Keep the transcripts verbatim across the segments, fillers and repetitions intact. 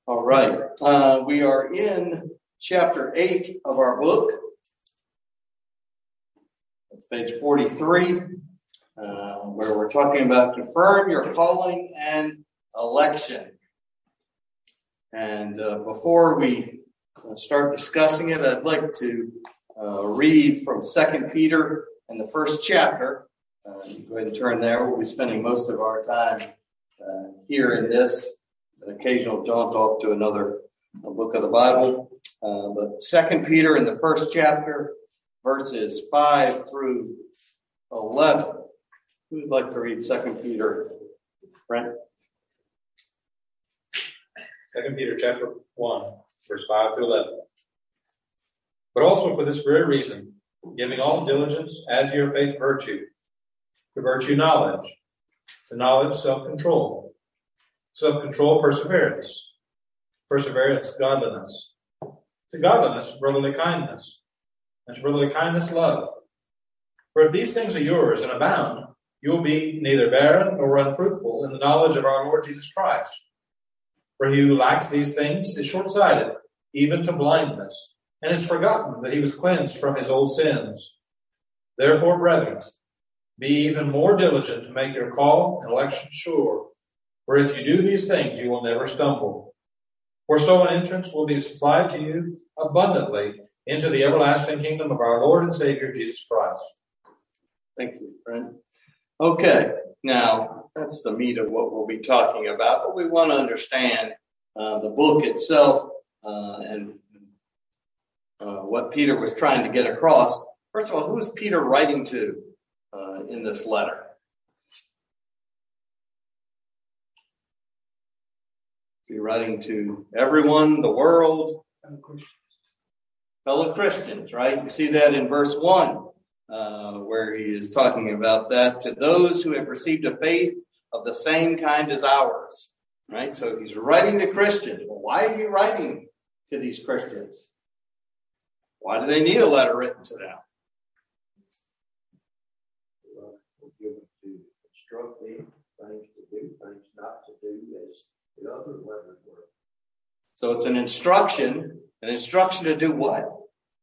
All right. Uh, we are in chapter eight of our book. That's page forty-three, uh, where we're talking about confirm your calling and election. And uh, before we start discussing it, I'd like to uh, read from Second Peter in the first chapter. Uh, go ahead and turn there. We'll be spending most of our time uh, here in this. An occasional jaunt off to another uh, book of the Bible. Uh, but Second Peter in the first chapter, verses five through eleven. Who would like to read Second Peter? Brent? Second Peter chapter one, verse five to eleven. But also for this very reason, giving all diligence, add to your faith virtue, to virtue knowledge, to knowledge self-control, self-control perseverance, perseverance godliness, to godliness brotherly kindness, and to brotherly kindness love. For if these things are yours and abound, you will be neither barren nor unfruitful in the knowledge of our Lord Jesus Christ. For he who lacks these things is short-sighted, even to blindness, and has forgotten that he was cleansed from his old sins. Therefore, brethren, be even more diligent to make your call and election sure. For if you do these things, you will never stumble. For so an entrance will be supplied to you abundantly into the everlasting kingdom of our Lord and Savior, Jesus Christ. Thank you, friend. Okay, now that's the meat of what we'll be talking about, but we want to understand uh, the book itself uh, and uh, what Peter was trying to get across. First of all, who is Peter writing to uh, in this letter? Is he writing to everyone, the world, fellow Christians, right? You see that in verse one. Uh, where he is talking about that, to those who have received a faith of the same kind as ours, right? So he's writing to Christians. Well, why is he writing to these Christians? Why do they need a letter written to them? Well, we're given to instruct them things to do, things not to do, as the other letters were. So it's an instruction, an instruction to do what?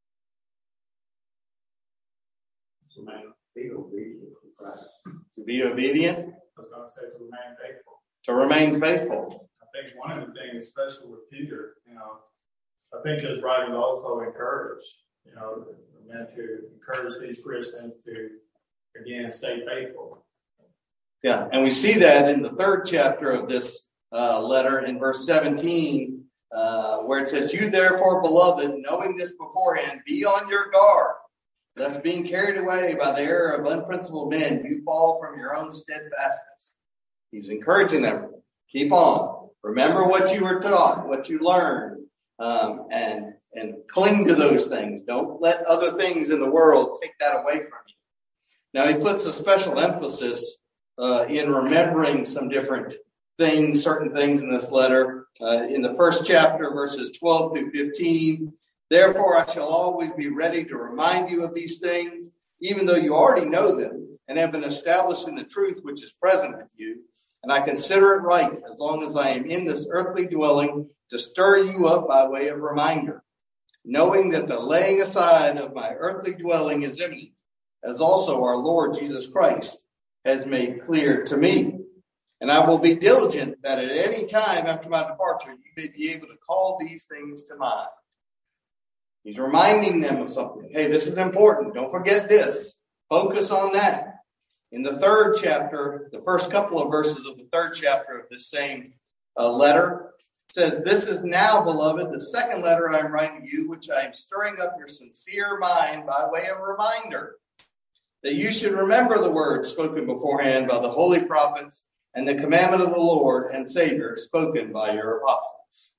Be obedient to Christ. To be obedient? I was going to say to remain faithful. To remain faithful. I think one of the things, especially with Peter, you know, I think his writing also encouraged, you know, meant to encourage these Christians to, again, stay faithful. Yeah, and we see that in the third chapter of this uh, letter in verse seventeen, uh, where it says, you therefore, beloved, knowing this beforehand, be on your guard. Thus, being carried away by the error of unprincipled men, you fall from your own steadfastness. He's encouraging them. Keep on. Remember what you were taught, what you learned, um, and, and cling to those things. Don't let other things in the world take that away from you. Now, he puts a special emphasis uh, in remembering some different things, certain things in this letter. Uh, in the first chapter, verses twelve through fifteen, therefore, I shall always be ready to remind you of these things, even though you already know them and have been established in the truth which is present with you. And I consider it right, as long as I am in this earthly dwelling, to stir you up by way of reminder, knowing that the laying aside of my earthly dwelling is imminent, as also our Lord Jesus Christ has made clear to me. And I will be diligent that at any time after my departure, you may be able to call these things to mind. He's reminding them of something. Hey, this is important. Don't forget this. Focus on that. In the third chapter, the first couple of verses of the third chapter of this same uh, letter, it says, this is now, beloved, the second letter I am writing to you, which I am stirring up your sincere mind by way of reminder, that you should remember the words spoken beforehand by the holy prophets and the commandment of the Lord and Savior spoken by your apostles.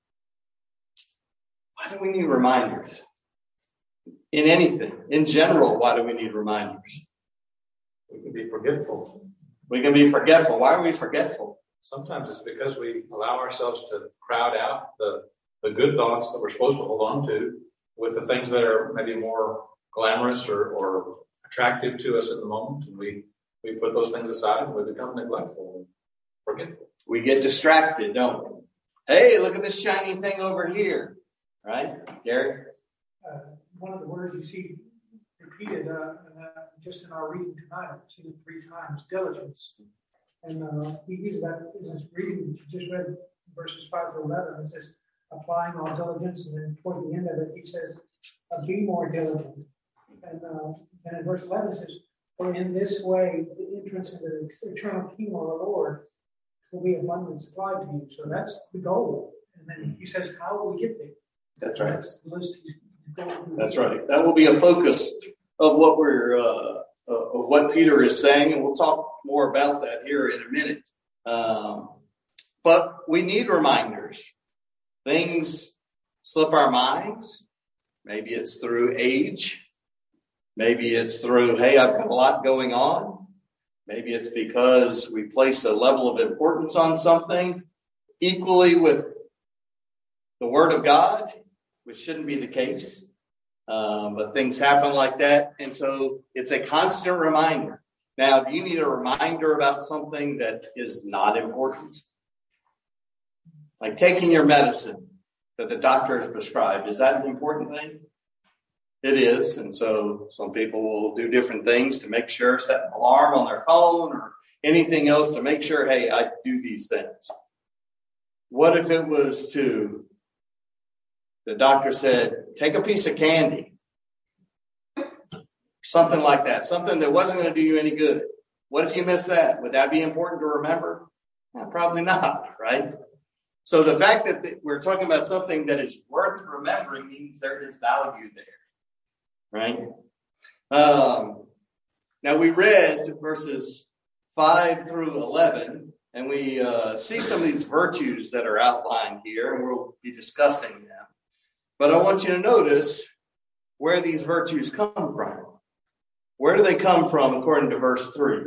Why do we need reminders? In anything, in general, why do we need reminders? We can be forgetful. We can be forgetful. Why are we forgetful? Sometimes it's because we allow ourselves to crowd out the, the good thoughts that we're supposed to hold on to with the things that are maybe more glamorous or, or attractive to us at the moment. And we, we put those things aside and we become neglectful and forgetful. We get distracted, don't we? Hey, look at this shiny thing over here. Right? Gary? Uh, one of the words you see repeated uh, in, uh, just in our reading tonight, I've seen it three times, diligence. And uh, he uses that in his reading that you just read, verses five to eleven. It says, applying all diligence. And then toward the end of it, he says, uh, be more diligent. And uh, then in verse eleven, it says, for in this way, the entrance into the eternal kingdom of the Lord will be abundantly supplied to you. So that's the goal. And then he says, how will we get there? That's right. That's the list he's going through. That's right. That will be a focus of what we're, uh, uh, of what Peter is saying, and we'll talk more about that here in a minute. Um, but we need reminders. Things slip our minds. Maybe it's through age. Maybe it's through, hey, I've got a lot going on. Maybe it's because we place a level of importance on something equally with the Word of God, which shouldn't be the case. Um, but things happen like that. And so it's a constant reminder. Now, do you need a reminder about something that is not important? Like taking your medicine that the doctor has prescribed. Is that an important thing? It is. And so some people will do different things to make sure, set an alarm on their phone or anything else to make sure, hey, I do these things. What if it was to, the doctor said, take a piece of candy. Something like that. Something that wasn't going to do you any good. What if you miss that? Would that be important to remember? Well, probably not, right? So the fact that we're talking about something that is worth remembering means there is value there, right? Um, now we read verses five through eleven, and we uh, see some of these virtues that are outlined here, and we'll be discussing them. But I want you to notice where these virtues come from. Where do they come from according to verse three?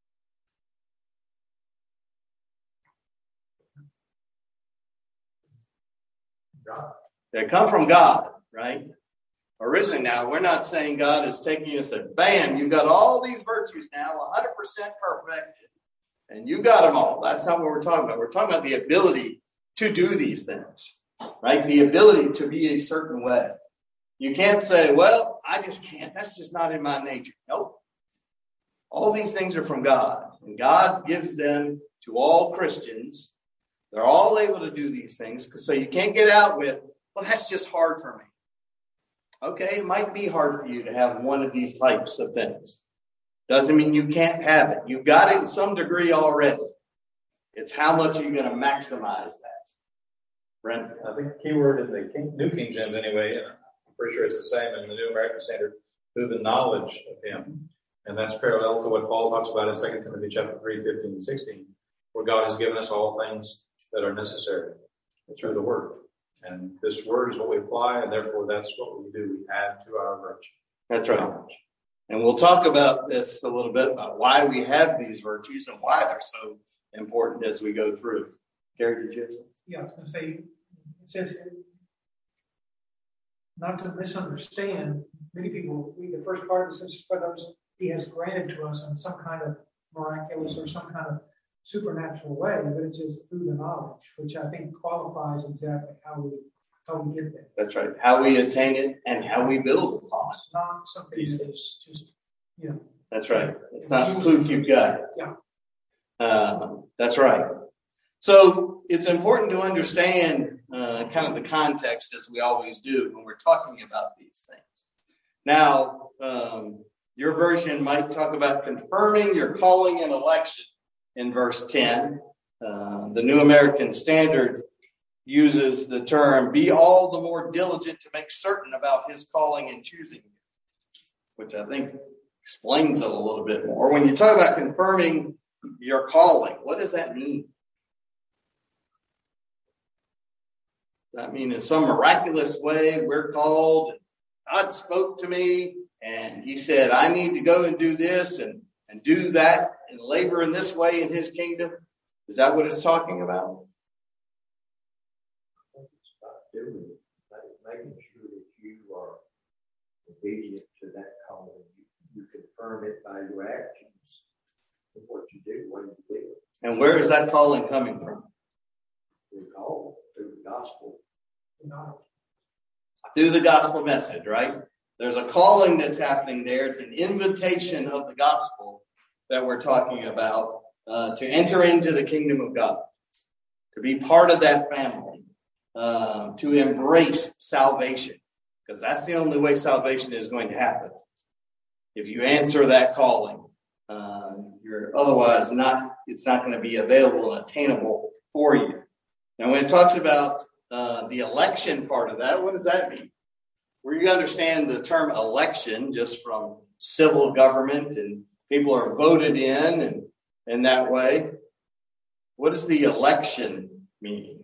God. They come from God, right? Originally now, we're not saying God is taking us and bam, you've got all these virtues now, one hundred percent perfected. And you got them all. That's not what we're talking about. We're talking about the ability to do these things, right? The ability to be a certain way. You can't say, well, I just can't. That's just not in my nature. Nope. All these things are from God. And God gives them to all Christians. They're all able to do these things. So you can't get out with, well, that's just hard for me. Okay, it might be hard for you to have one of these types of things. Doesn't mean you can't have it. You've got it in some degree already. It's how much you're going to maximize that. Brent? I think the key word in the King, New King James anyway, and I'm pretty sure it's the same in the New American Standard, through the knowledge of him. And that's parallel to what Paul talks about in Second Timothy chapter three, fifteen and sixteen, where God has given us all things that are necessary through the word. And this word is what we apply, and therefore that's what we do. We add to our virtue. That's right. And we'll talk about this a little bit, about why we have these virtues and why they're so important as we go through. Gary, did you have something? Yeah, I was going to say, it says, not to misunderstand, many people read the first part, it says, for those he has granted to us in some kind of miraculous or some kind of supernatural way, but it says through the knowledge, which I think qualifies exactly how we how we get there. That's right. How we attain it and how we build upon it. It's not something that is just, you know. That's right. It's not proof you've got. Yeah. Uh, that's right. So it's important to understand uh, kind of the context, as we always do when we're talking about these things. Now, um, your version might talk about confirming your calling and election in verse ten. Uh, the New American Standard uses the term, be all the more diligent to make certain about his calling and choosing you, which I think explains it a little bit more. When you talk about confirming your calling, what does that mean? Does that mean in some miraculous way we're called, God spoke to me, and he said, I need to go and do this and, and do that and labor in this way in his kingdom? Is that what it's talking about? It's about doing, making sure that you are obedient to that calling. You, you confirm it by your actions of what you do, what you do. And where is that calling coming from? You're called. through the gospel. No. Through the gospel message, right? There's a calling that's happening there. It's an invitation of the gospel that we're talking about uh, to enter into the kingdom of God, to be part of that family, uh, to embrace salvation, because that's the only way salvation is going to happen. If you answer that calling, uh, you're otherwise not. It's not going to be available and attainable for you. Now, when it talks about uh, the election part of that, what does that mean? Where you understand the term election just from civil government and people are voted in and in that way. What does the election mean?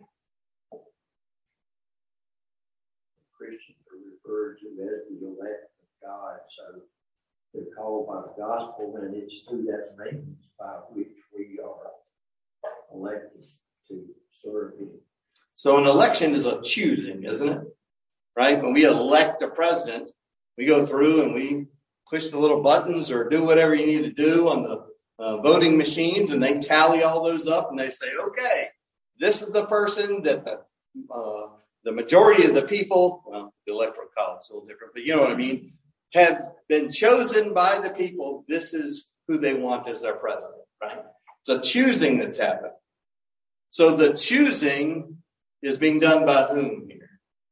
Christians are referred to as the elect of God. So they're called by the gospel, and it's through that means by which we are elected to serve Him. So an election is a choosing, isn't it? Right? When we elect a president, we go through and we push the little buttons or do whatever you need to do on the uh, voting machines, and they tally all those up and they say, okay, this is the person that the uh, the majority of the people, well, the electoral college is a little different, but you know what I mean, have been chosen by the people. This is who they want as their president, right? It's a choosing that's happened. So the choosing is being done by whom here?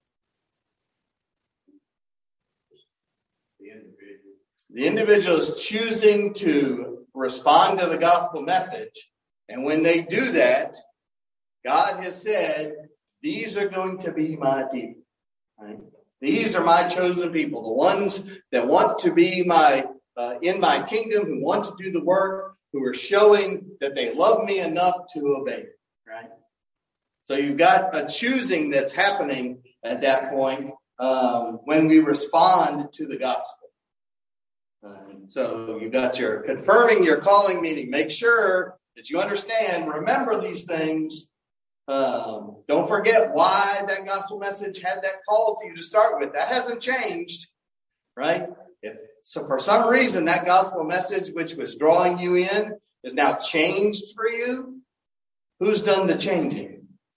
The individual. The individual is choosing to respond to the gospel message. And when they do that, God has said, these are going to be my people. Right? These are my chosen people, the ones that want to be my uh, in my kingdom, who want to do the work, who are showing that they love me enough to obey me. Right? So you've got a choosing that's happening at that point um, when we respond to the gospel. Um, so you've got your confirming your calling, meaning make sure that you understand, remember these things. Um, don't forget why that gospel message had that call to you to start with. That hasn't changed, right? If so, for some reason that gospel message, which was drawing you in, is now changed for you. Who's done the changing?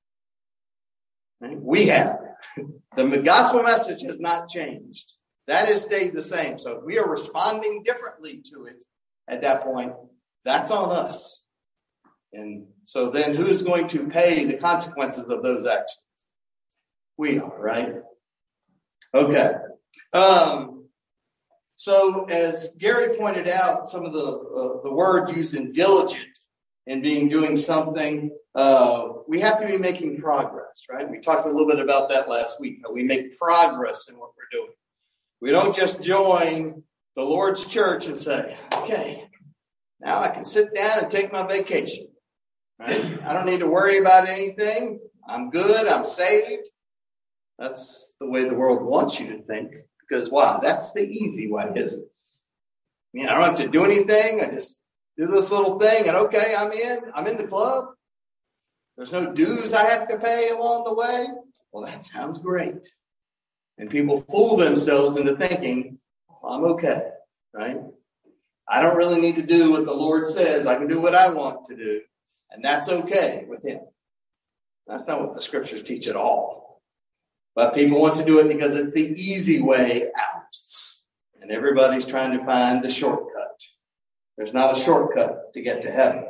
Right? We have. The gospel message has not changed. That has stayed the same. So if we are responding differently to it at that point, that's on us. And so then who's going to pay the consequences of those actions? We are, right? Okay. Um, so as Gary pointed out, some of the uh, the words used in diligent and being doing something, uh, we have to be making progress, right? We talked a little bit about that last week, how we make progress in what we're doing. We don't just join the Lord's church and say, okay, now I can sit down and take my vacation. Right? I don't need to worry about anything. I'm good. I'm saved. That's the way the world wants you to think. Because, wow, that's the easy way, isn't it? I mean, I don't have to do anything. I just do this little thing, and okay, I'm in. I'm in the club. There's no dues I have to pay along the way. Well, that sounds great. And people fool themselves into thinking, well, I'm okay, right? I don't really need to do what the Lord says. I can do what I want to do. And that's okay with Him. That's not what the scriptures teach at all. But people want to do it because it's the easy way out. And everybody's trying to find the shortcut. There's not a shortcut to get to heaven.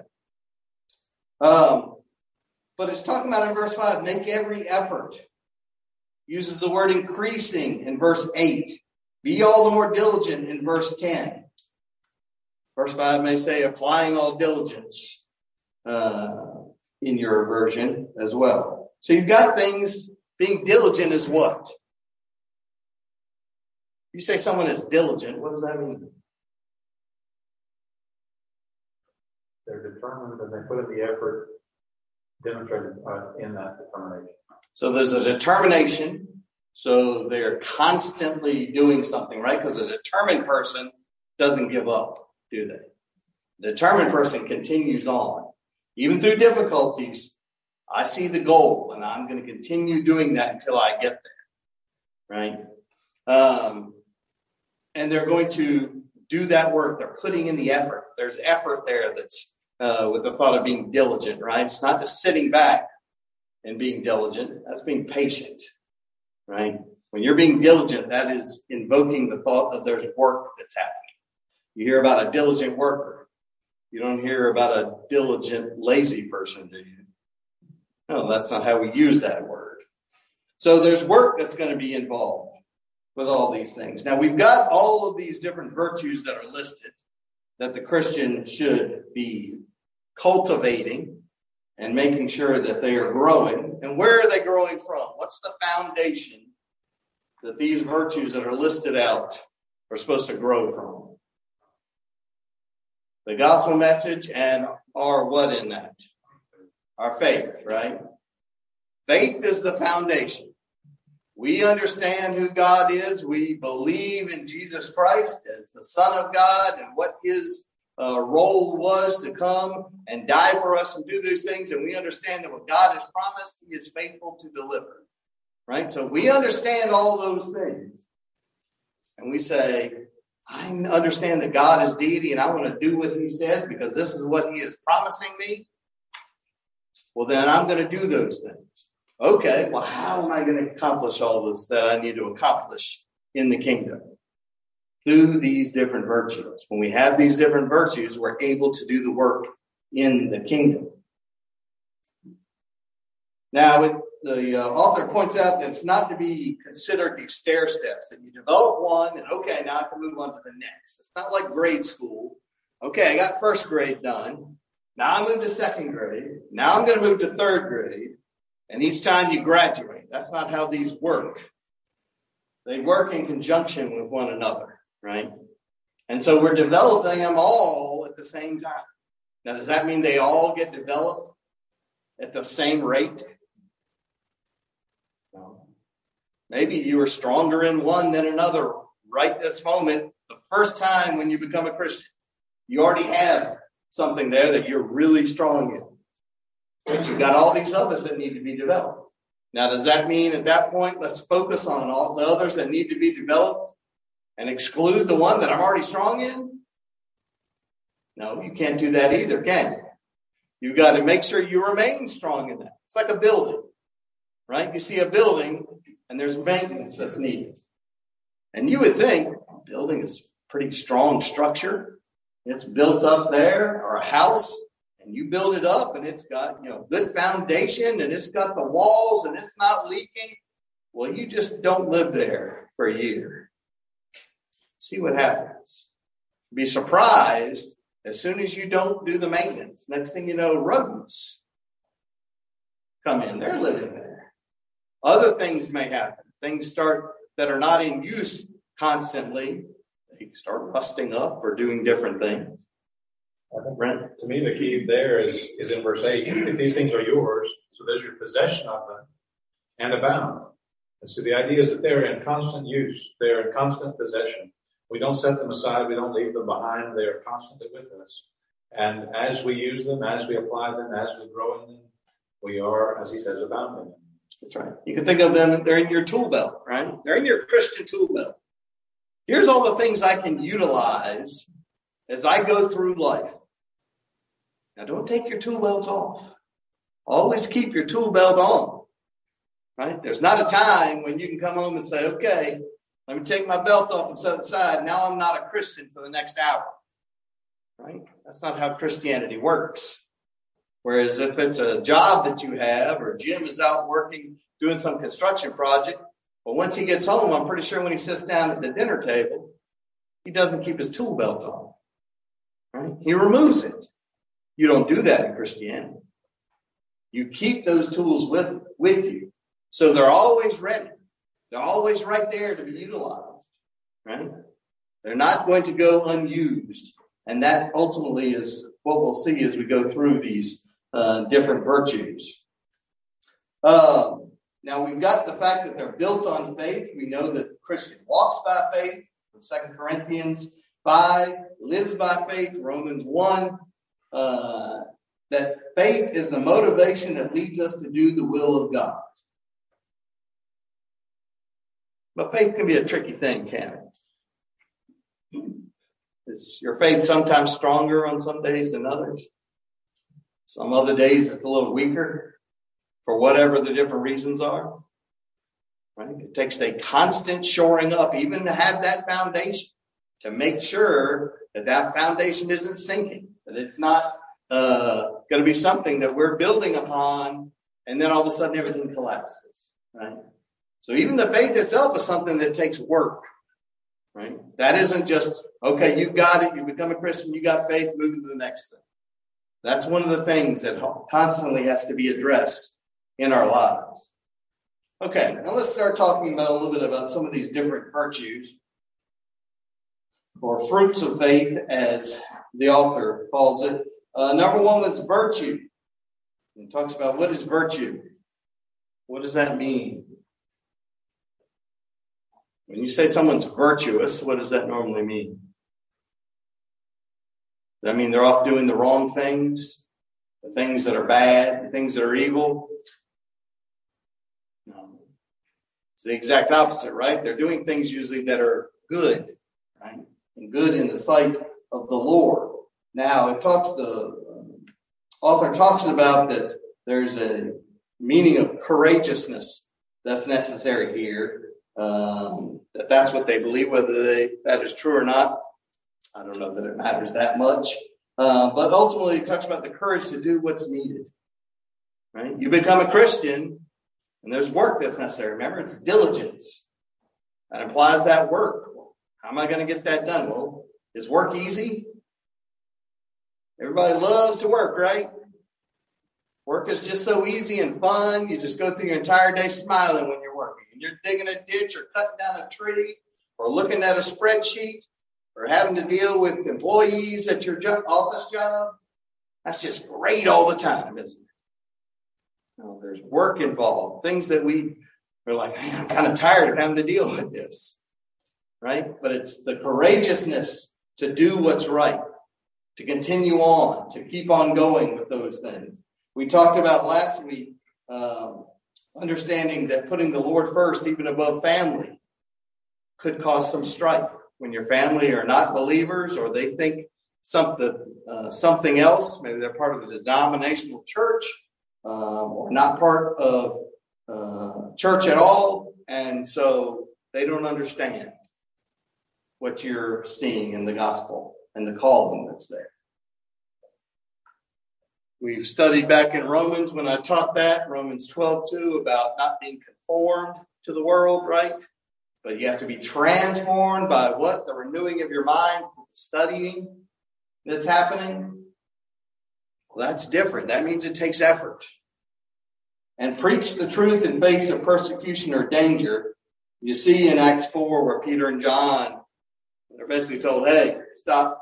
Um, but it's talking about in verse five, make every effort. Uses the word increasing in verse eight. Be all the more diligent in verse ten. Verse five may say applying all diligence. Uh, in your version as well. So you've got things, being diligent is what? You say someone is diligent, what does that mean? They're determined and they put in the effort demonstrated uh, in that determination. So there's a determination. So they're constantly doing something, right? Because a determined person doesn't give up, do they? The determined person continues on. Even through difficulties, I see the goal, and I'm going to continue doing that until I get there, right? Um, and they're going to do that work. They're putting in the effort. There's effort there that's uh, with the thought of being diligent, right? It's not just sitting back. in being diligent. That's being patient, right? When you're being diligent, that is invoking the thought that there's work that's happening. You hear about a diligent worker. You don't hear about a diligent, lazy person, do you? No, that's not how we use that word. So there's work that's going to be involved with all these things. Now, we've got all of these different virtues that are listed that the Christian should be cultivating and making sure that they are growing. And where are they growing from? What's the foundation that these virtues that are listed out are supposed to grow from? The gospel message and our what in that? Our faith, right? Faith is the foundation. We understand who God is. We believe in Jesus Christ as the Son of God and what his uh, role was to come and die for us and do these things. And we understand that what God has promised, he is faithful to deliver. Right? So we understand all those things. And we say, I understand that God is deity and I want to do what he says because this is what he is promising me. Well, then I'm going to do those things. Okay, well, how am I going to accomplish all this that I need to accomplish in the kingdom? Through these different virtues. When we have these different virtues, we're able to do the work in the kingdom. Now, it, the uh, author points out that it's not to be considered these stair steps, that you develop one and okay, now I can move on to the next. It's not like grade school. Okay, I got first grade done. Now I move to second grade. Now I'm going to move to third grade. And each time you graduate, that's not how these work. They work in conjunction with one another, right? And so we're developing them all at the same time. Now, does that mean they all get developed at the same rate? No. Maybe you are stronger in one than another right this moment, the first time when you become a Christian. You already have something there that you're really strong in. But you've got all these others that need to be developed. Now, does that mean at that point, let's focus on all the others that need to be developed and exclude the one that I'm already strong in? No, you can't do that either, can you? You've got to make sure you remain strong in that. It's like a building, right? You see a building and there's maintenance that's needed. And you would think a building is a pretty strong structure. It's built up there, or a house. And you build it up and it's got, you know, good foundation and it's got the walls and it's not leaking. Well, you just don't live there for a year. See what happens. Be surprised as soon as you don't do the maintenance. Next thing you know, rodents come in. They're living there. Other things may happen. Things start that are not in use constantly. They start rusting up or doing different things. I think, to me, the key there is, is in verse eight. If these things are yours, so there's your possession of them, and abound. And so the idea is that they're in constant use. They're in constant possession. We don't set them aside. We don't leave them behind. They are constantly with us. And as we use them, as we apply them, as we grow in them, we are, as he says, abounding. That's right. You can think of them, they're in your tool belt, right? They're in your Christian tool belt. Here's all the things I can utilize as I go through life. Now, don't take your tool belt off. Always keep your tool belt on, right? There's not a time when you can come home and say, okay, let me take my belt off and set it aside. Now I'm not a Christian for the next hour, right? That's not how Christianity works. Whereas if it's a job that you have, or Jim is out working, doing some construction project, well, once he gets home, I'm pretty sure when he sits down at the dinner table, he doesn't keep his tool belt on, right? He removes it. You don't do that in Christianity. You keep those tools with, with you. So they're always ready. They're always right there to be utilized, right? They're not going to go unused. And that ultimately is what we'll see as we go through these uh, different virtues. Uh, now, we've got the fact that they're built on faith. We know that the Christian walks by faith from Second Corinthians five, lives by faith, Romans one. Uh, that faith is the motivation that leads us to do the will of God. But faith can be a tricky thing, can't it? Is your faith sometimes stronger on some days than others? Some other days it's a little weaker. for whatever the different reasons are. Right? It takes a constant shoring up, even to have that foundation, to make sure that that foundation isn't sinking, that it's not uh, going to be something that we're building upon, and then all of a sudden everything collapses. Right? So even the faith itself is something that takes work. Right? That isn't just, okay, you got it, you become a Christian, you got faith, moving to the next thing. That's one of the things that constantly has to be addressed in our lives. Okay, now let's start talking about a little bit about some of these different virtues or fruits of faith, as the author calls it. Uh, number one was virtue. He talks about what is virtue. What does that mean? When you say someone's virtuous, what does that normally mean? Does that mean they're off doing the wrong things, the things that are bad, the things that are evil? No. It's the exact opposite, right? They're doing things usually that are good, right? And good in the sight of the Lord. Now, it talks, the um, author talks about that there's a meaning of courageousness that's necessary here. Um, that that's what they believe, whether they, that is true or not. I don't know that it matters that much. Uh, but ultimately, it talks about the courage to do what's needed. Right? You become a Christian, and there's work that's necessary. Remember, it's diligence. That implies that work. How am I going to get that done? Well, is work easy? Everybody loves to work, right? Work is just so easy and fun. You just go through your entire day smiling when you're working. And you're digging a ditch or cutting down a tree or looking at a spreadsheet or having to deal with employees at your job, office job. That's just great all the time, isn't it? You know, there's work involved, things that we are like, man, I'm kind of tired of having to deal with this, right? But it's the courageousness to do what's right, to continue on, to keep on going with those things. We talked about last week, um, understanding that putting the Lord first, even above family, could cause some strife. When your family are not believers or they think something uh, something else, maybe they're part of a denominational church um, or not part of uh, church at all, and so they don't understand what you're seeing in the gospel and the calling that's there. We've studied back in Romans when I taught that, Romans twelve two, about not being conformed to the world, right? But you have to be transformed by what? The renewing of your mind, the studying that's happening. Well, that's different. That means it takes effort. And preach the truth in face of persecution or danger. You see in Acts four where Peter and John are basically told, hey, stop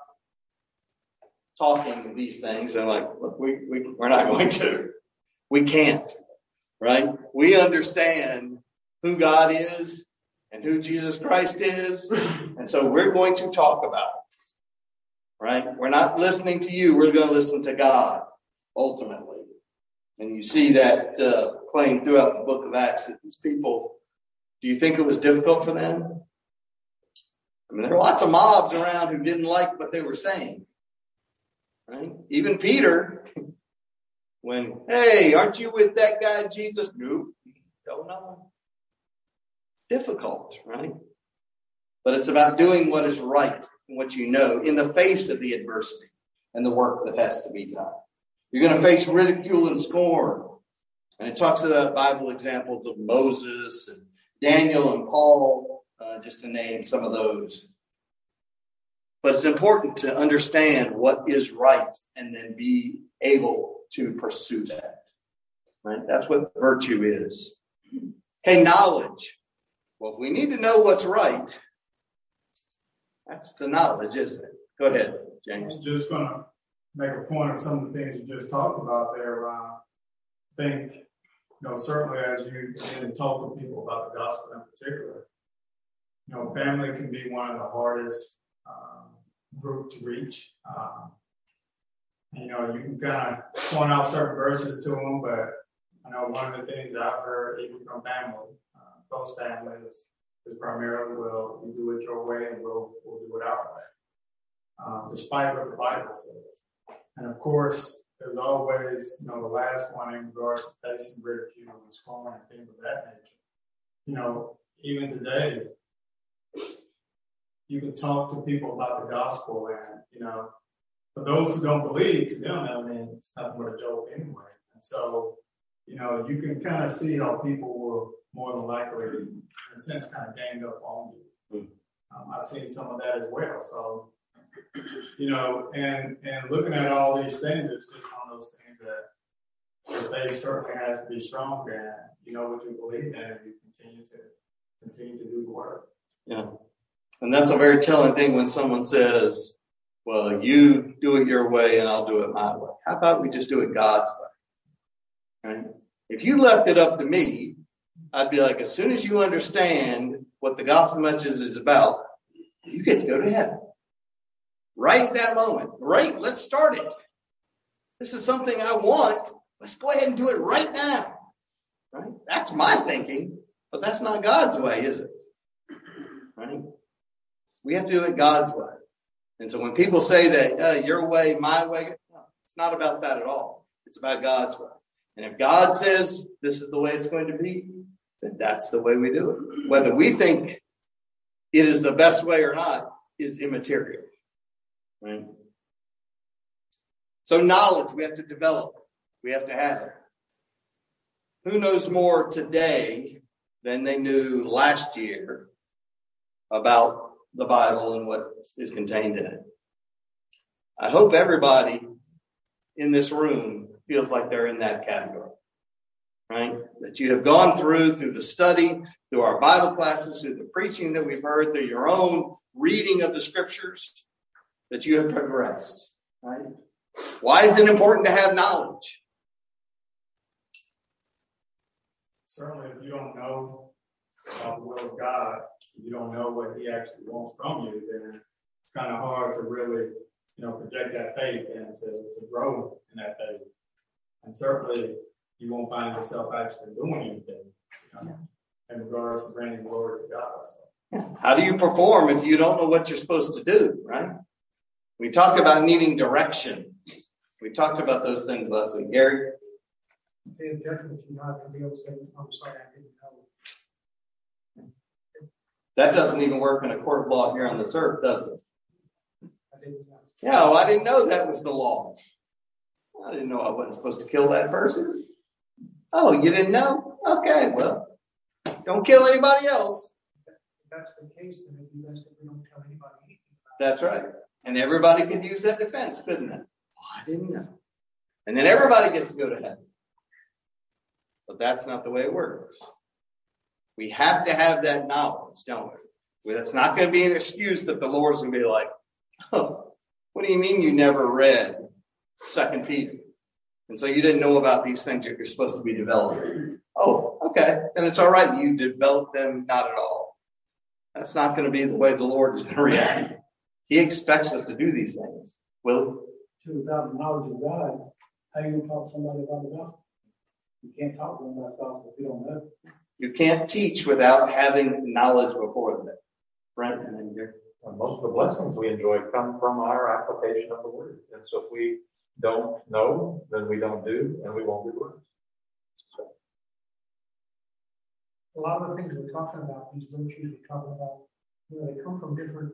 talking these things. And like, look, we, we, we're not going to. We can't, right? We understand who God is and who Jesus Christ is. And so we're going to talk about it, right? We're not listening to you. We're going to listen to God, ultimately. And you see that uh, playing throughout the book of Acts, that these people, do you think it was difficult for them? I mean, there were lots of mobs around who didn't like what they were saying. Right? Even Peter, when, hey, aren't you with that guy, Jesus? Nope. Don't know. Difficult, right? But it's about doing what is right and what you know in the face of the adversity and the work that has to be done. You're going to face ridicule and scorn. And it talks about Bible examples of Moses and Daniel and Paul, uh, just to name some of those. But it's important to understand what is right and then be able to pursue that. Right? That's what virtue is. Okay, knowledge. Well, if we need to know what's right, that's the knowledge, isn't it? Go ahead, James. I'm just going to make a point of some of the things you just talked about there, Ron. I think, you know, certainly as you begin to talk to people about the gospel in particular, you know, family can be one of the hardest um, group to reach. Um, you know, you can kind of point out certain verses to them, but I know one of the things that I've heard even from family, uh, close family, is, is primarily, well, you do it your way and we'll, we'll do it our way, um, despite what the Bible says. And of course, there's always, you know, the last one in regards to facing ridicule and scorn and things of that nature. You know, even today, you can talk to people about the gospel, and, you know, for those who don't believe, to them, I mean, it's nothing but a joke anyway. And so, you know, you can kind of see how people will more than likely, in a sense, kind of gang up on you. Mm. Um, I've seen some of that as well. So, you know, and and looking at all these things, it's just one of those things that the faith certainly has to be strong, and you know what you believe in, and you continue to continue to do the work. Yeah, and that's a very telling thing when someone says, "Well, you do it your way, and I'll do it my way." How about we just do it God's way? Right? If you left it up to me, I'd be like, as soon as you understand what the gospel message is about, you get to go to heaven. Right that moment. Right, let's start it. This is something I want. Let's go ahead and do it right now. Right? That's my thinking, but that's not God's way, is it? Right? We have to do it God's way. And so when people say that uh, your way, my way, no, it's not about that at all. It's about God's way. And if God says this is the way it's going to be, then that's the way we do it. Whether we think it is the best way or not is immaterial. Right? So knowledge, we have to develop. We have to have it. Who knows more today than they knew last year about the Bible and what is contained in it? I hope everybody in this room feels like they're in that category, right? That you have gone through, through the study, through our Bible classes, through the preaching that we've heard, through your own reading of the scriptures, that you have progressed, right? Why is it important to have knowledge? Certainly, if you don't know uh, the will of God, you don't know what He actually wants from you, then it's kind of hard to really, you know, project that faith and to, to grow in that faith. And certainly, you won't find yourself actually doing anything, you know, in regards to bringing glory to God. So. How do you perform if you don't know what you're supposed to do, right? We talk about needing direction. We talked about those things last week. Gary? The objection that you have to be able to say, I'm sorry, I didn't know. That doesn't even work in a court of law here on this earth, does it? I didn't know. Yeah, well, I didn't know that was the law. I didn't know I wasn't supposed to kill that person. Oh, you didn't know? Okay, well, don't kill anybody else. If that's the case, then it'd be best if we don't tell anybody anything. That's right. And everybody could use that defense, couldn't they? Oh, I didn't know. And then everybody gets to go to heaven. But that's not the way it works. We have to have that knowledge, don't we? That's not going to be an excuse that the Lord's going to be like, oh, what do you mean you never read Second Peter? And so you didn't know about these things that you're supposed to be developing. Oh, okay. Then it's all right. You develop them not at all. That's not going to be the way the Lord is going to react. He expects us to do these things. Will? Without the knowledge of God, how you talk to somebody about the gospel? You can't talk to them about the gospel if you don't know. You can't teach without having knowledge before that. Brent and then Gary. Most of the blessings we enjoy come from our application of the word. And so if we don't know, then we don't do, and we won't be blessed. So. A lot of the things we're talking about, these virtues we're talking about, you know, they come from different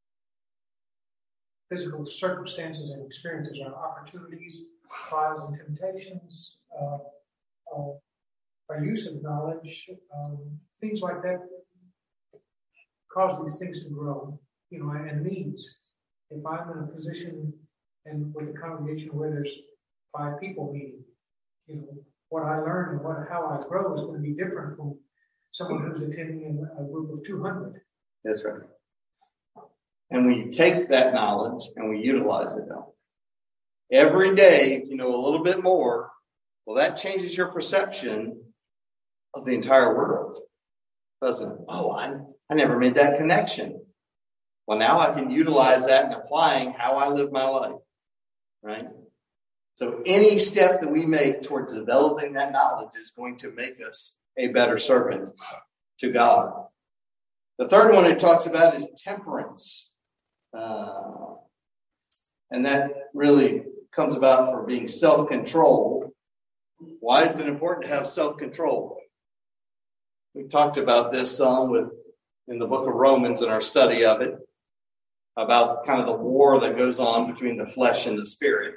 physical circumstances and experiences, our opportunities, trials and temptations, uh, uh, our use of knowledge, um, things like that cause these things to grow, you know, and needs. If I'm in a position and with a congregation where there's five people meeting, you know, what I learn and what how I grow is going to be different from someone who's attending a group of two hundred. That's right. And we take that knowledge and we utilize it now. Every day, if you know a little bit more, well, that changes your perception of the entire world, doesn't it? Oh, I, I never made that connection. Well, now I can utilize that in applying how I live my life, right? So any step that we make towards developing that knowledge is going to make us a better servant to God. The third one it talks about is temperance. Uh, and that really comes about for being self-controlled. Why is it important to have self-control? We talked about this some with in the book of Romans in our study of it, about kind of the war that goes on between the flesh and the spirit.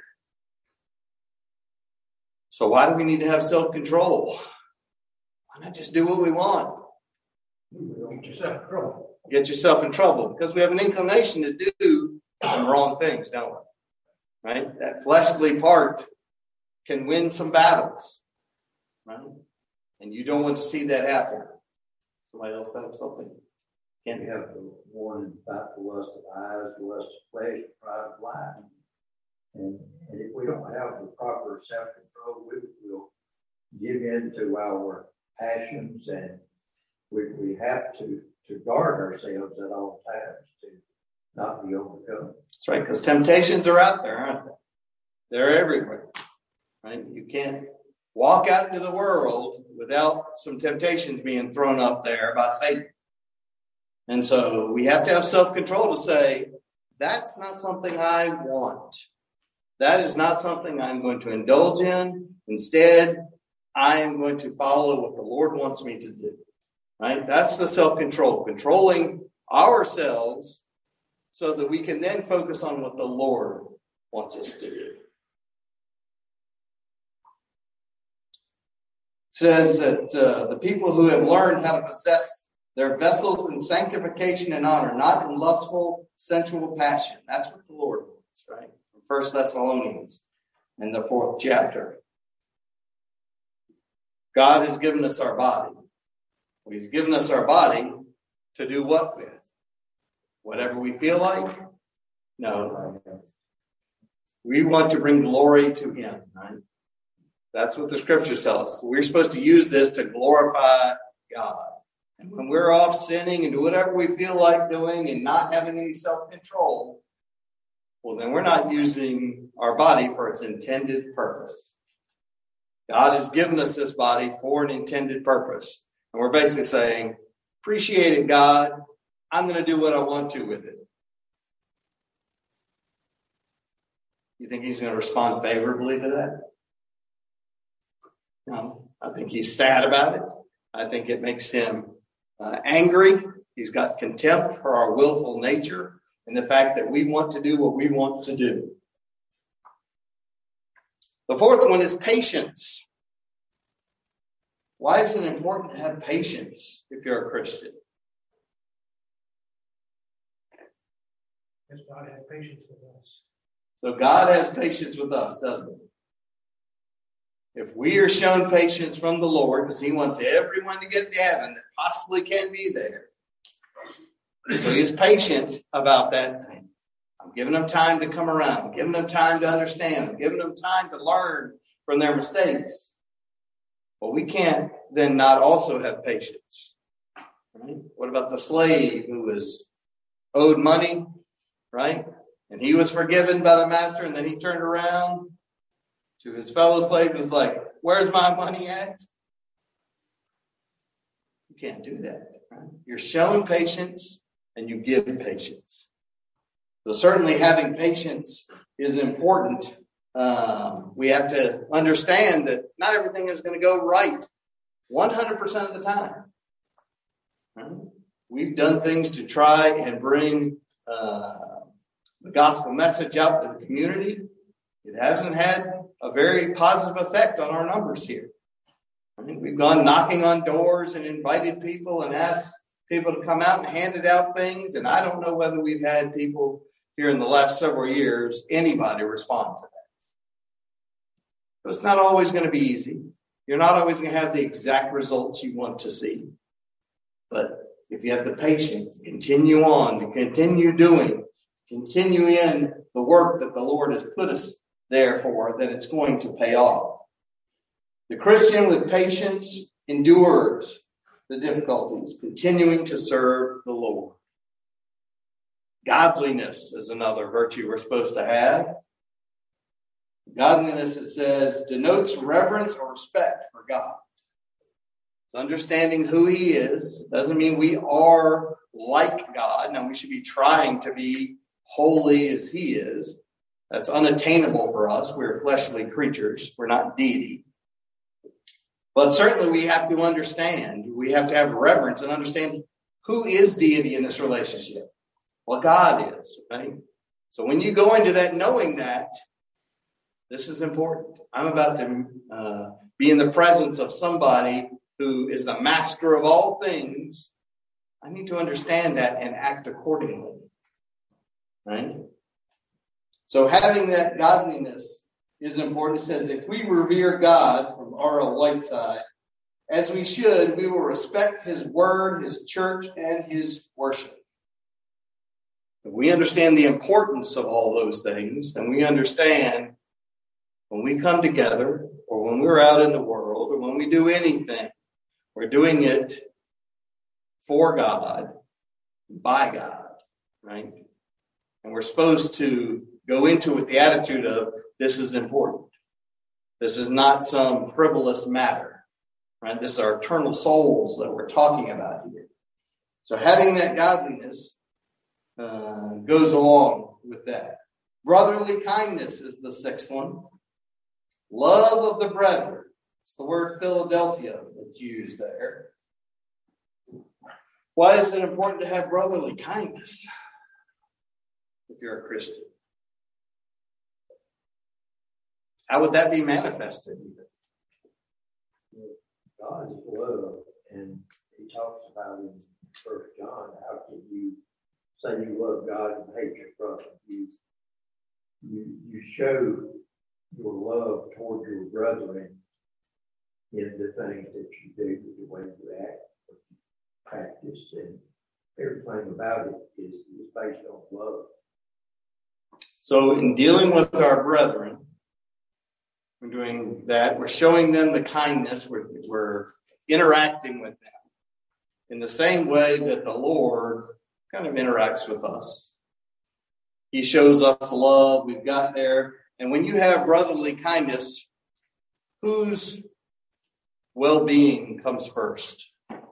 So why do we need to have self-control? Why not just do what we want? Get yourself in trouble. Get yourself in trouble because we have an inclination to do some wrong things, don't we? Right? That fleshly part can win some battles, right? And you don't want to see that happen. Somebody else have something? Can't have the warning about the lust of eyes, the lust of flesh, the pride of life. And, and if we don't have the proper self-control, we will give in to our passions, and we, we have to, to guard ourselves at all times to not be overcome. That's right, because temptations are out there, aren't they? They're everywhere. Right? You can't walk out into the world without some temptations being thrown up there by Satan. And so we have to have self-control to say, that's not something I want. That is not something I'm going to indulge in. Instead, I am going to follow what the Lord wants me to do. Right? That's the self-control, controlling ourselves so that we can then focus on what the Lord wants us to do. It says that uh, the people who have learned how to possess their vessels in sanctification and honor, not in lustful, sensual passion. That's what the Lord wants, right? From First Thessalonians in the fourth chapter. God has given us our body. He's given us our body to do what with? Whatever we feel like? No. We want to bring glory to Him, right? That's what the scriptures tell us. We're supposed to use this to glorify God. And when we're off sinning and do whatever we feel like doing and not having any self-control, well, then we're not using our body for its intended purpose. God has given us this body for an intended purpose. And we're basically saying, appreciate it, God. I'm going to do what I want to with it. You think He's going to respond favorably to that? No. I think He's sad about it. I think it makes Him Uh, angry. He's got contempt for our willful nature and the fact that we want to do what we want to do. The fourth one is patience. Why is it important to have patience if you're a Christian? Because God has patience with us. So God has patience with us, doesn't He? If we are shown patience from the Lord, because He wants everyone to get to heaven that possibly can be there. So He is patient about that thing. I'm giving them time to come around. I'm giving them time to understand. I'm giving them time to learn from their mistakes. But we can't then not also have patience. Right? What about the slave who was owed money, right? And he was forgiven by the master, and then he turned around to his fellow slave and was like, where's my money at? You can't do that. Right? You're showing patience and you give patience. So certainly having patience is important. Um, we have to understand that not everything is going to go right one hundred percent of the time. Right? We've done things to try and bring uh, the gospel message out to the community. It hasn't had a very positive effect on our numbers here. I mean, we've gone knocking on doors and invited people and asked people to come out and handed out things. And I don't know whether we've had people here in the last several years, anybody respond to that. But it's not always going to be easy. You're not always going to have the exact results you want to see. But if you have the patience, continue on, to continue doing, continue in the work that the Lord has put us there for, then it's going to pay off. The Christian with patience endures the difficulties, continuing to serve the Lord. Godliness is another virtue we're supposed to have. Godliness, it says, denotes reverence or respect for God. So understanding who He is doesn't mean we are like God. Now, we should be trying to be holy as He is. That's unattainable for us. We're fleshly creatures. We're not deity. But certainly we have to understand, we have to have reverence and understand who is deity in this relationship. Well, God is, right? So when you go into that knowing that, this is important. I'm about to uh, be in the presence of somebody who is the master of all things. I need to understand that and act accordingly, right? So having that godliness is important. It says, if we revere God, from R L Whiteside, as we should, we will respect his word, his church, and his worship. If we understand the importance of all those things, then we understand when we come together, or when we're out in the world, or when we do anything, we're doing it for God, by God, right? And we're supposed to go into it with the attitude of, this is important. This is not some frivolous matter, right? This is our eternal souls that we're talking about here. So having that godliness uh, goes along with that. Brotherly kindness is the sixth one. Love of the brethren. It's the word Philadelphia that's used there. Why is it important to have brotherly kindness if you're a Christian? How would that be manifested? God is love, and he talks about in First John, how can you say you love God and hate your brother? You, you, you show your love toward your brethren in the things that you do, the way you act, what you practice, and everything about it is, is based on love. So in dealing with our brethren, we're doing that. We're showing them the kindness. We're, we're interacting with them in the same way that the Lord kind of interacts with us. He shows us love. We've got there. And when you have brotherly kindness, whose well-being comes first?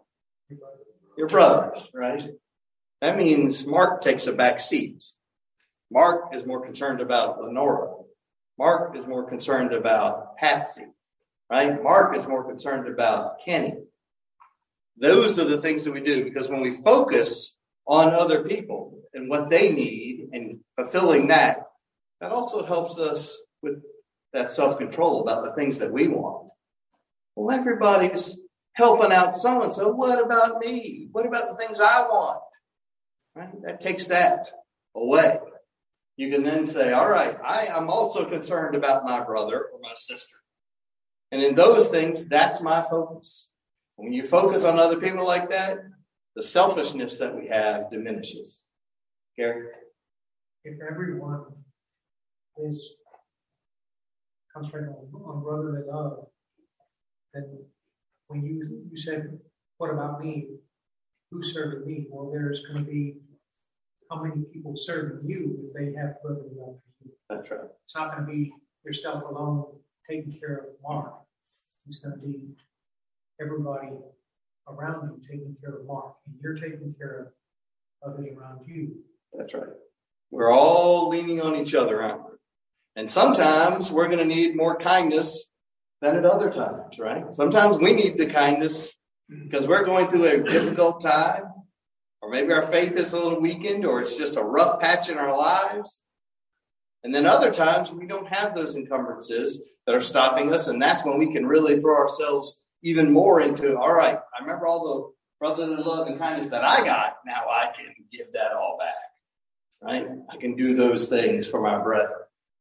Your brother's, right? That means Mark takes a back seat. Mark is more concerned about Lenora. Mark is more concerned about Patsy, right? Mark is more concerned about Kenny. Those are the things that we do, because when we focus on other people and what they need and fulfilling that, that also helps us with that self-control about the things that we want. Well, everybody's helping out so-and-so. What about me? What about the things I want? Right? That takes that away. You can then say, all right, I am also concerned about my brother or my sister. And in those things, that's my focus. When you focus on other people like that, the selfishness that we have diminishes. Gary? If everyone is concentrating on, on brotherly love, then when you, you said, what about me? Who's serving me? Well, there's going to be how many people serving you if they have brotherly love for you. That's right. It's not going to be yourself alone taking care of Mark. It's going to be everybody around you taking care of Mark, and you're taking care of others around you. That's right. We're all leaning on each other, aren't we? And sometimes we're going to need more kindness than at other times, right? Sometimes we need the kindness because we're going through a difficult time, or maybe our faith is a little weakened, or it's just a rough patch in our lives. And then other times we don't have those encumbrances that are stopping us, and that's when we can really throw ourselves even more into, all right, I remember all the brotherly love and kindness that I got, now I can give that all back, right? I can do those things for my brethren.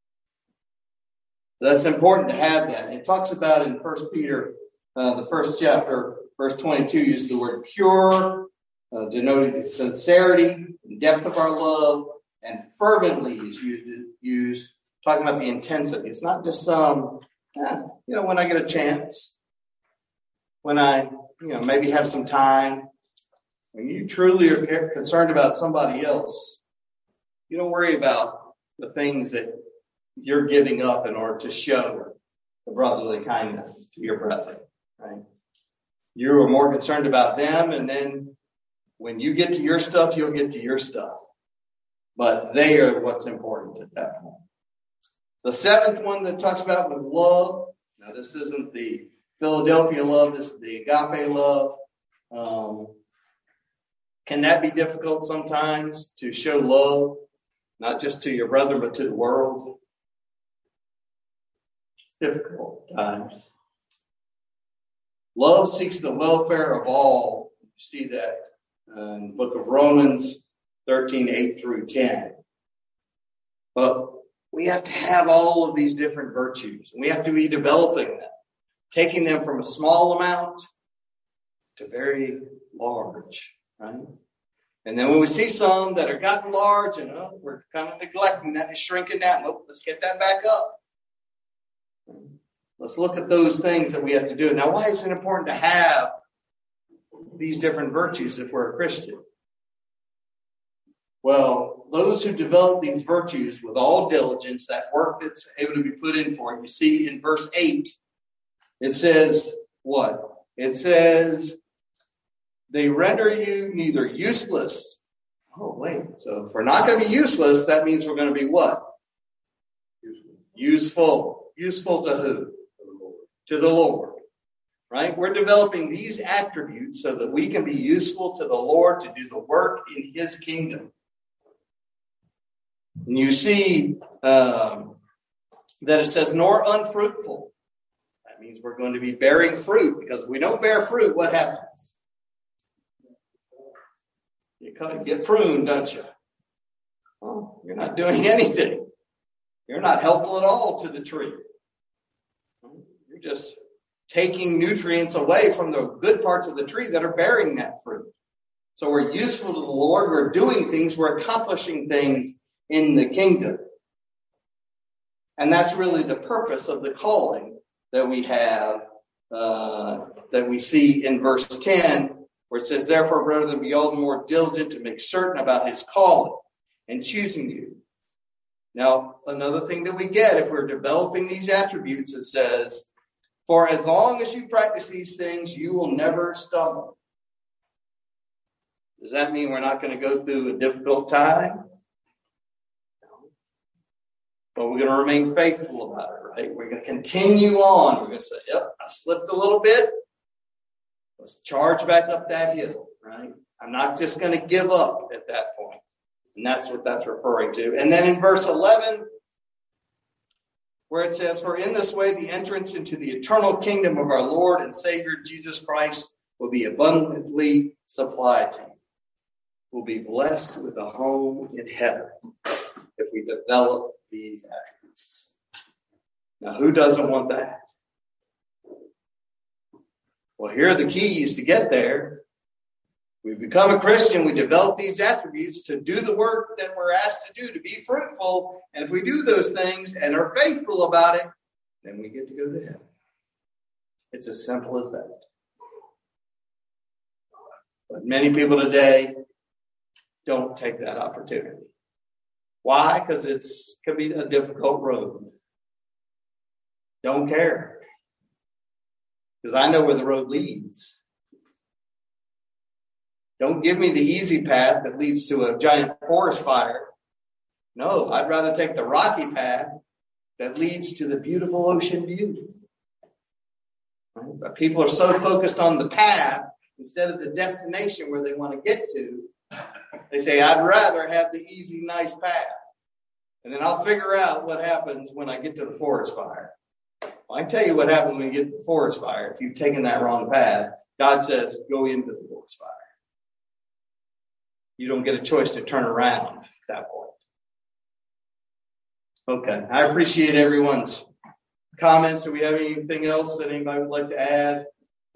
That's important to have that. It talks about in First Peter, uh, the first chapter, verse twenty-two, uses the word pure, uh, denoting the sincerity, the depth of our love, and fervently is used, used talking about the intensity. It's not just some, eh, you know, when I get a chance, when I, you know, maybe have some time. When you truly are concerned about somebody else, you don't worry about the things that you're giving up in order to show the brotherly kindness to your brethren, right? You are more concerned about them, and then when you get to your stuff, you'll get to your stuff. But they are what's important at that point. The seventh one that talks about was love. Now, this isn't the Philadelphia love. This is the agape love. Um, can that be difficult sometimes to show love, not just to your brother, but to the world? It's difficult at times. Love seeks the welfare of all. You see that in the book of Romans thirteen, eight through ten. But we have to have all of these different virtues. And we have to be developing them, taking them from a small amount to very large, right? And then when we see some that are gotten large and oh, we're kind of neglecting that and shrinking down, oh, let's get that back up. Let's look at those things that we have to do. Now, why is it important to have these different virtues if we're a Christian? Well, those who develop these virtues with all diligence, that work that's able to be put in for it, you see in verse eight, it says what? It says, they render you neither useless. Oh, wait. So if we're not going to be useless, that means we're going to be what? Useful. Useful to who? To the Lord. Right? We're developing these attributes so that we can be useful to the Lord to do the work in His kingdom. And you see um, that it says, nor unfruitful. That means we're going to be bearing fruit, because if we don't bear fruit, what happens? You kind of get pruned, don't you? Well, you're not doing anything. You're not helpful at all to the tree. You're just taking nutrients away from the good parts of the tree that are bearing that fruit. So we're useful to the Lord. We're doing things. We're accomplishing things in the kingdom. And that's really the purpose of the calling that we have, uh, that we see in verse ten, where it says, therefore, brethren, be all the more diligent to make certain about His calling and choosing you. Now, another thing that we get if we're developing these attributes, it says, for as long as you practice these things, you will never stumble. Does that mean we're not going to go through a difficult time? But we're going to remain faithful about it, right? We're going to continue on. We're going to say, yep, I slipped a little bit. Let's charge back up that hill, right? I'm not just going to give up at that point. And that's what that's referring to. And then in verse eleven, where it says, for in this way the entrance into the eternal kingdom of our Lord and Savior Jesus Christ will be abundantly supplied to you. We'll be blessed with a home in heaven if we develop these attributes. Now, who doesn't want that? Well, here are the keys to get there. We become a Christian. We develop these attributes to do the work that we're asked to do, to be fruitful. And if we do those things and are faithful about it, then we get to go to heaven. It's as simple as that. But many people today don't take that opportunity. Why? Because it's could be a difficult road. Don't care. Because I know where the road leads. Don't give me the easy path that leads to a giant forest fire. No, I'd rather take the rocky path that leads to the beautiful ocean view. Right? But people are so focused on the path instead of the destination where they want to get to. They say, I'd rather have the easy, nice path. And then I'll figure out what happens when I get to the forest fire. Well, I can tell you what happens when you get to the forest fire. If you've taken that wrong path, God says, go into the forest fire. You don't get a choice to turn around at that point. Okay, I appreciate everyone's comments. Do we have anything else that anybody would like to add?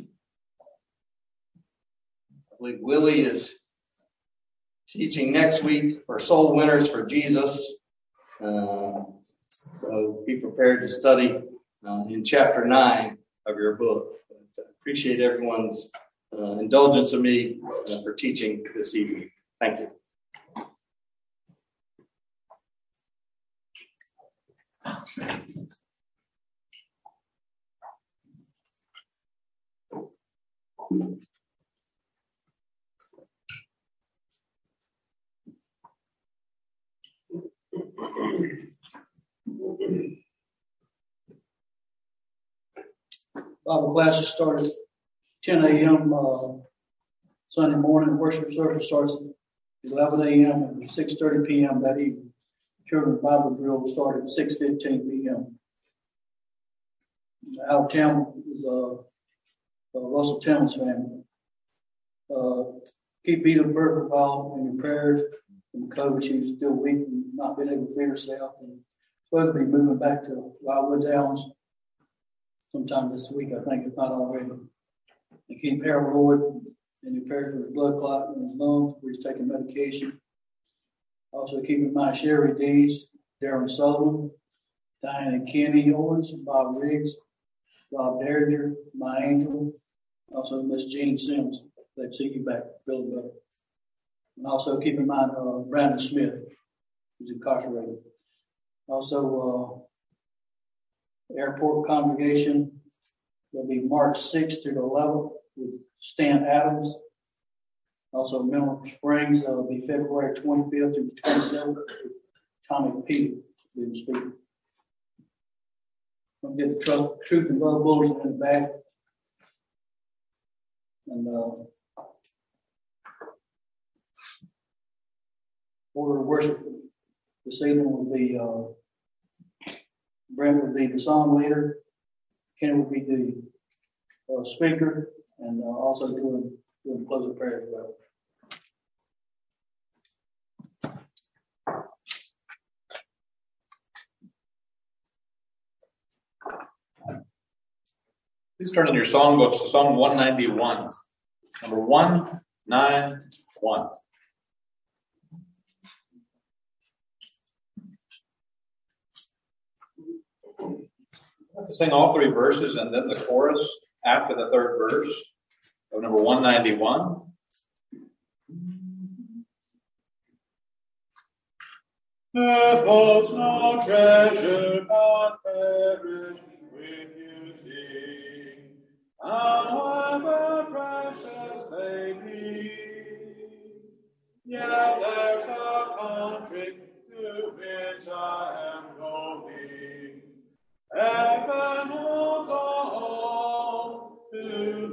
I believe Willie is teaching next week for Soul Winners for Jesus. Uh, so be prepared to study uh, in chapter nine of your book. But I appreciate everyone's uh, indulgence of me uh, for teaching this evening. Thank you. Thank you. Bible classes start at ten a.m. Uh, Sunday morning. Worship service starts at eleven a.m. and six thirty p.m. that evening. Children's Bible drill will start at six fifteen p.m. Out of town is uh, uh, Russell Tillman's family. Uh, keep Eda Burkevall in your prayers. From COVID, she's still weak and not been able to feed herself, and supposed to be moving back to Wildwood Downs sometime this week, I think, if not already. And keep Harold Lloyd in your prayers for his blood clot in his lungs, where he's taking medication. Also keep in mind Sherry Dees, Darren Sullivan, Diana Kenny Owens, Bob Riggs, Rob Derringer, my angel, also Miss Jean Sims. They'd see you back feeling better. And also keep in mind uh, Brandon Smith, who's incarcerated. Also, uh, airport congregation will be March sixth to the eleventh with Stan Adams. Also, Mineral Springs uh, will be February twenty-fifth to the twenty-seventh with Tommy Peter being speaker. I'll get the truth, truth and love bulletin in the back. And uh, order of worship this evening will be uh, Brent will be the song leader, Ken will be the uh, speaker, and uh, also doing doing closing prayer as well. Please turn in your songbooks to Psalm one ninety-one. Number one ninety-one. I have to sing all three verses and then the chorus after the third verse of number one ninety-one. Earth holds no treasure but perish with beauty, however precious they be. Yet there's a country to which I am going. Heaven holds all to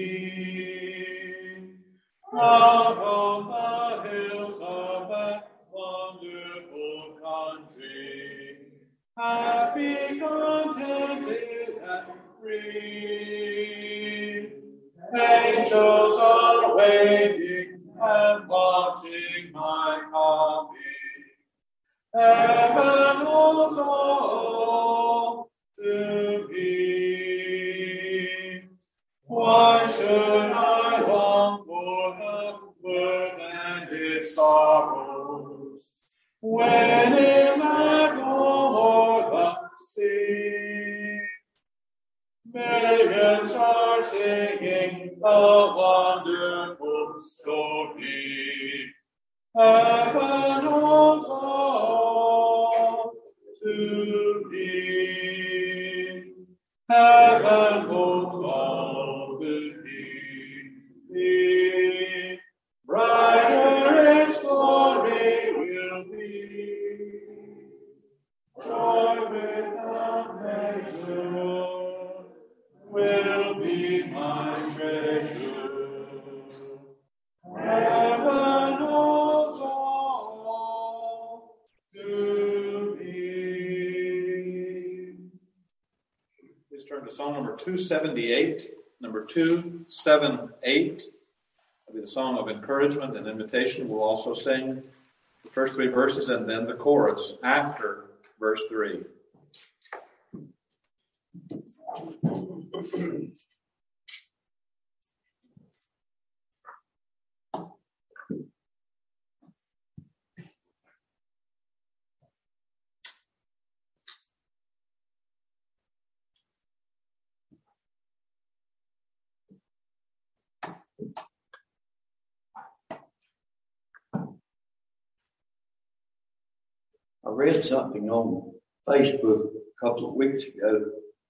me. Out on the hills of that wonderful country, happy, contented, and free. Angels are waiting and watching my coming. Heaven holds all to me. Why should I long for the world and its sorrows, when in that home o'er the sea millions are singing the wonderful story? Heaven holds all to me. Heaven holds all to me. Brighter its glory will be. Joy without measure will be my treasure. Heaven holds all to me. Please turn to Psalm number two seventy-eight. Number two seventy-eight will be the song of encouragement and invitation. We'll also sing the first three verses and then the chorus after verse three. I read something on Facebook a couple of weeks ago.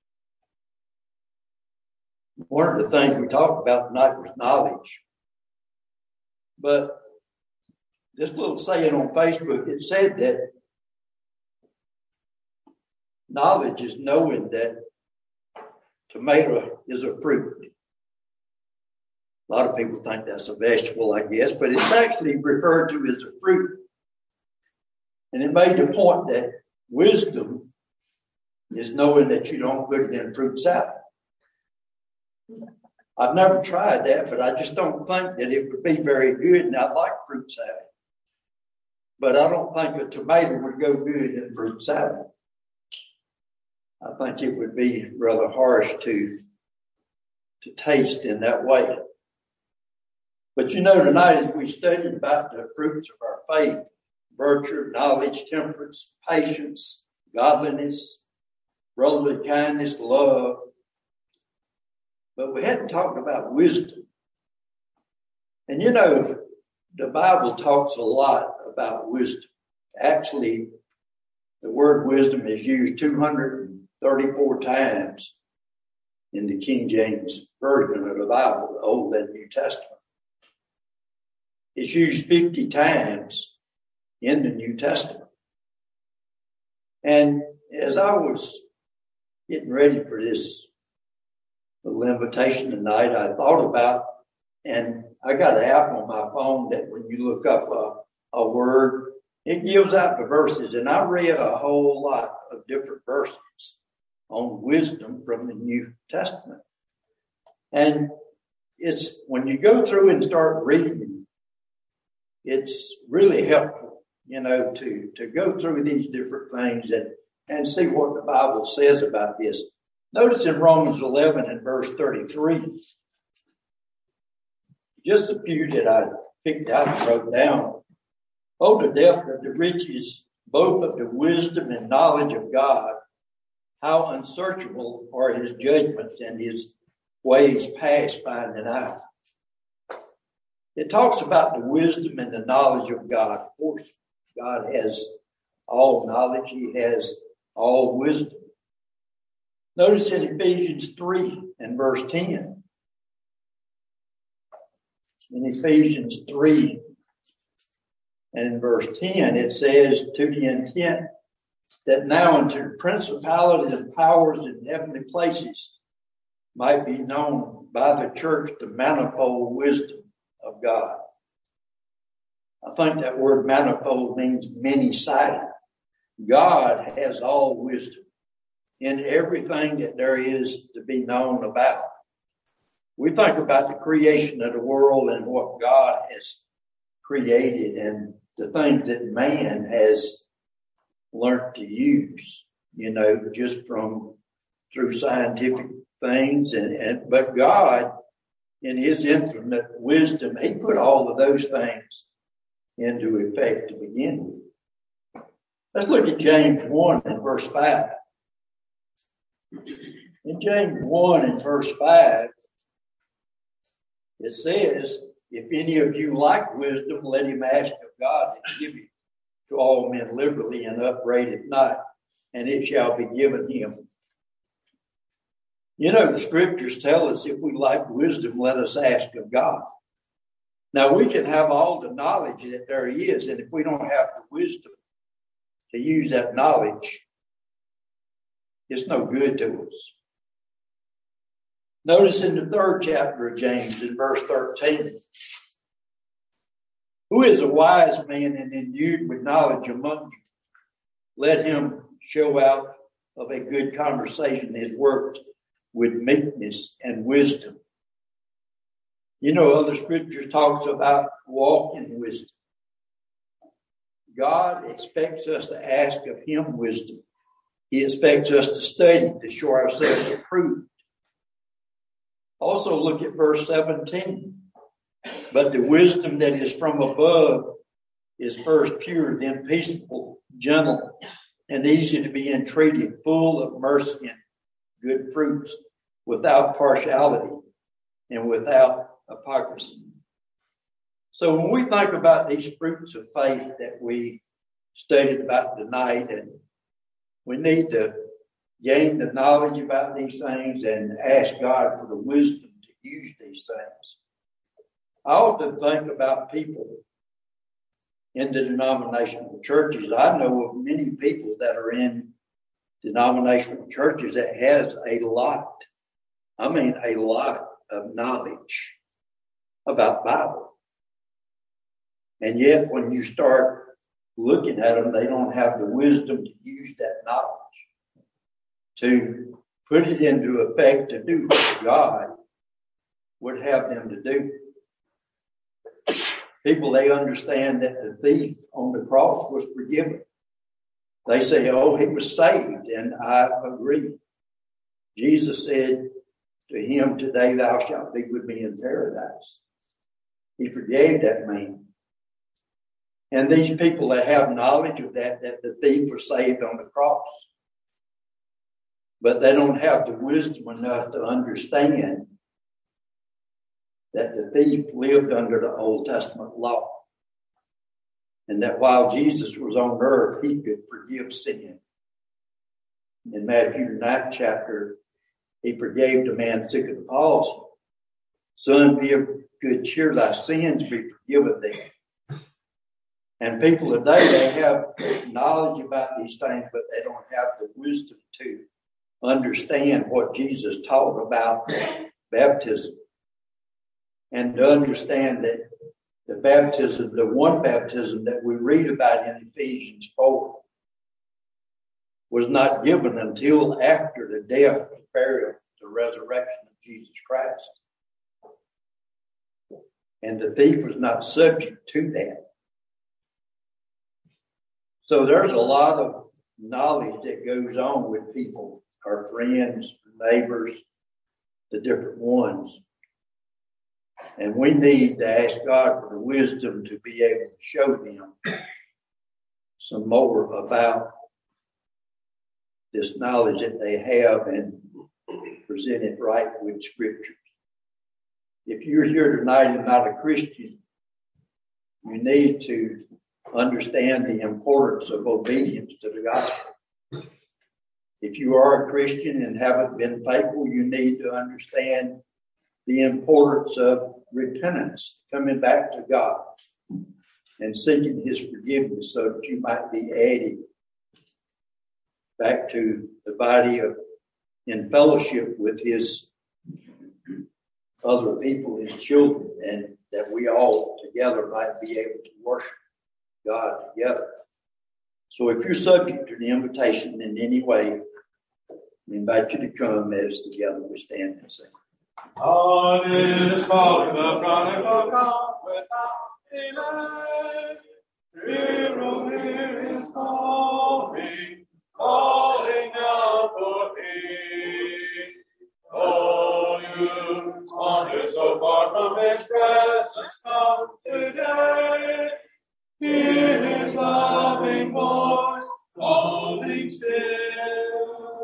One of the things we talked about tonight was knowledge. But this little saying on Facebook, it said that knowledge is knowing that tomato is a fruit. A lot of people think that's a vegetable, I guess, but it's actually referred to as a fruit. And it made the point that wisdom is knowing that you don't put it in fruit salad. I've never tried that, but I just don't think that it would be very good, and I like fruit salad. But I don't think a tomato would go good in fruit salad. I think it would be rather harsh to, to taste in that way. But you know, tonight as we studied about the fruits of our faith, virtue, knowledge, temperance, patience, godliness, brotherly kindness, love, but we hadn't talked about wisdom. And you know, the Bible talks a lot about wisdom. Actually, the word wisdom is used two hundred thirty-four times in the King James Version of the Bible, the Old and New Testament. It's used fifty times in the New Testament. And as I was getting ready for this little invitation tonight, I thought about, and I got an app on my phone that when you look up a, a word, it gives out the verses. And I read a whole lot of different verses on wisdom from the New Testament. And it's when you go through and start reading, it's really helpful, you know, to, to go through these different things and, and see what the Bible says about this. Notice in Romans eleven and verse thirty-three, just a few that I picked out and wrote down. Oh, the depth of the riches, both of the wisdom and knowledge of God, how unsearchable are his judgments and his ways past finding out. It talks about the wisdom and the knowledge of God. Of course, God has all knowledge. He has all wisdom. Notice in Ephesians three and verse ten. In Ephesians three and in verse ten, it says, to the intent that now unto the principalities and powers in heavenly places might be known by the church the manifold wisdom of God. I think that word manifold means many-sided. God has all wisdom in everything that there is to be known about. We think about the creation of the world and what God has created and the things that man has learned to use, you know, just from through scientific things. And, and but God, in his infinite wisdom, he put all of those things into effect to begin with. Let's look at James one and verse five. In James one and verse five, it says, if any of you lack wisdom, let him ask of God to give it to all men liberally and upbraid it not, and it shall be given him. You know, the scriptures tell us if we lack wisdom, let us ask of God. Now, we can have all the knowledge that there is, and if we don't have the wisdom to use that knowledge, it's no good to us. Notice in the third chapter of James, in verse thirteen, who is a wise man and endued with knowledge among you? Let him show out of a good conversation his works with meekness and wisdom. You know, other scriptures talks about walk in wisdom. God expects us to ask of him wisdom. He expects us to study to show ourselves approved. Also look at verse seventeen. But the wisdom that is from above is first pure, then peaceable, gentle, and easy to be entreated, full of mercy and good fruits, without partiality and without hypocrisy. So when we think about these fruits of faith that we studied about tonight, and we need to gain the knowledge about these things and ask God for the wisdom to use these things. I often think about people in the denominational churches. I know of many people that are in denominational churches that has a lot I mean, a lot of knowledge about Bible. And yet when you start looking at them, they don't have the wisdom to use that knowledge to put it into effect to do what God would have them to do. People, they understand that the thief on the cross was forgiven. They say, oh, he was saved, and I agree. Jesus said to him, today thou shalt be with me in paradise. He forgave that man. And these people that have knowledge of that, that the thief was saved on the cross. But they don't have the wisdom enough to understand that the thief lived under the Old Testament law. And that while Jesus was on earth, he could forgive sin. In Matthew ninth chapter, he forgave the man sick of the palsy. Son, be of good cheer, thy sins be forgiven thee. And people today, they have knowledge about these things, but they don't have the wisdom to understand what Jesus taught about baptism. And to understand that the baptism, the one baptism that we read about in Ephesians four, was not given until after the death, burial, the resurrection of Jesus Christ. And the thief was not subject to that. So there's a lot of knowledge that goes on with people, our friends, neighbors, the different ones. And we need to ask God for the wisdom to be able to show them some more about this knowledge that they have and present it right with Scriptures. If you're here tonight and not a Christian, you need to understand the importance of obedience to the gospel. If you are a Christian and haven't been faithful, you need to understand the importance of repentance, coming back to God and seeking his forgiveness so that you might be added back to the body of in fellowship with his other people, his children, and that we all together might be able to worship God together. So if you're subject to the invitation in any way, we invite you to come as together we stand and sing. On is solid the prodigal God without delay. Hero here is calling, calling out for thee. Oh, you wander so far from his presence, come today. Hear his loving voice, calling still.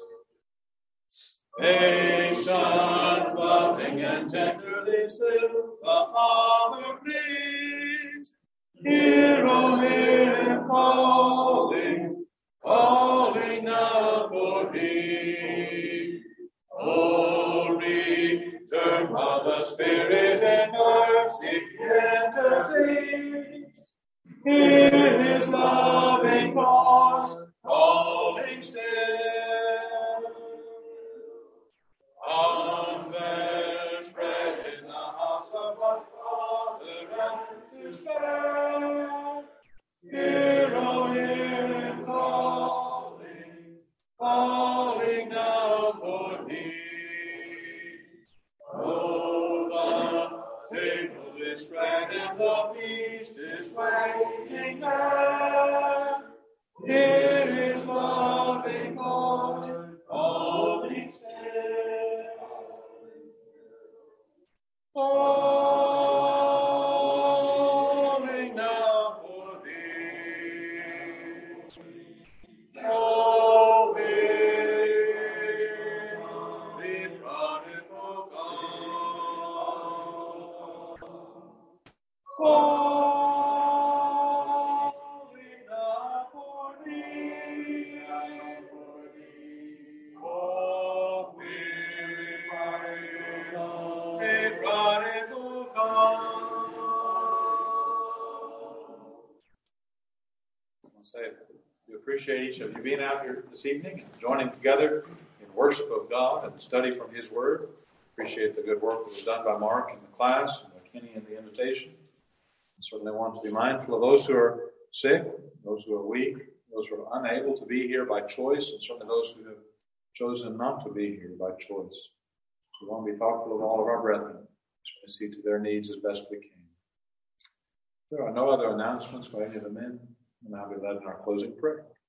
Patient, loving, and tenderly still, the Father pleads. Hear, oh, hear him calling, calling now for thee. Oh, return while the Spirit in mercy intercedes. Hear his loving voice, calling still. On there's bread in the house of one Father and to spare. Hear, oh, hear him calling, calling now for thee. Oh, the table is spread and the feast is waiting there. Hear his loving voice, calling still. Calling now for thee. Oh, be, be prodigal God. Calling now for thee. Oh, be, be prodigal God. I want to say we appreciate each of you being out here this evening and joining together in and worship of God and study from His Word. Appreciate the good work that was done by Mark in the class and by Kenny in the invitation. And certainly want to be mindful of those who are sick, those who are weak, those who are unable to be here by choice, and certainly those who have chosen not to be here by choice. So we want to be thoughtful of all of our brethren, so we see to their needs as best we can. There are no other announcements by any of the men, and I'll be led in our closing prayer.